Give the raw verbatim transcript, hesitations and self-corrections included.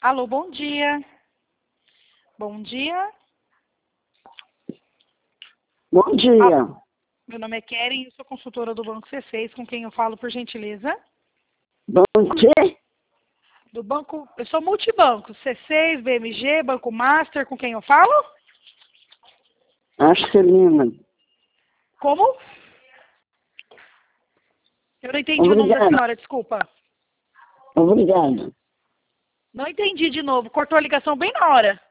Alô, bom dia. Bom dia. Bom dia. Ah, meu nome é Keren, eu sou consultora do Banco C seis, com quem eu falo, por gentileza? Bom dia. Do Banco, eu sou multibanco, C seis, B M G, Banco Master, com quem eu falo? Arcelina. Como? Eu não entendi o nome da Obrigado. senhora, desculpa. Obrigado. Não entendi de novo, cortou a ligação bem na hora.